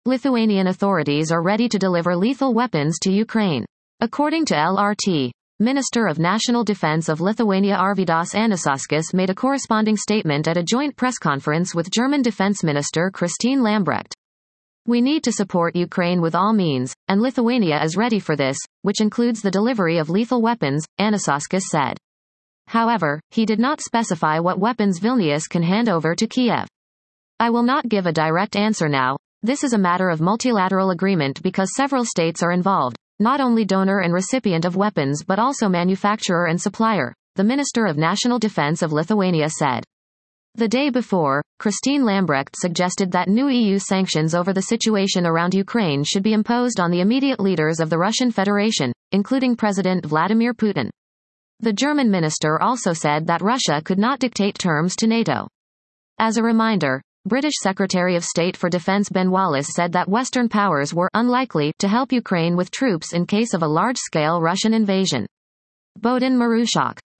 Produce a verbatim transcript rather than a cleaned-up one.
Lithuanian authorities are ready to deliver lethal weapons to Ukraine. According to L R T, Minister of National Defense of Lithuania Arvydas Anušauskas made a corresponding statement at a joint press conference with German Defense Minister Christine Lambrecht. We need to support Ukraine with all means, and Lithuania is ready for this, which includes the delivery of lethal weapons, Anušauskas said. However, he did not specify what weapons Vilnius can hand over to Kiev. I will not give a direct answer now. This is a matter of multilateral agreement because several states are involved, not only donor and recipient of weapons but also manufacturer and supplier, the Minister of National Defense of Lithuania said. The day before, Christine Lambrecht suggested that new E U sanctions over the situation around Ukraine should be imposed on the immediate leaders of the Russian Federation, including President Vladimir Putin. The German minister also said that Russia could not dictate terms to NATO. As a reminder, British Secretary of State for Defence Ben Wallace said that Western powers were unlikely to help Ukraine with troops in case of a large-scale Russian invasion. Bodin Marushak.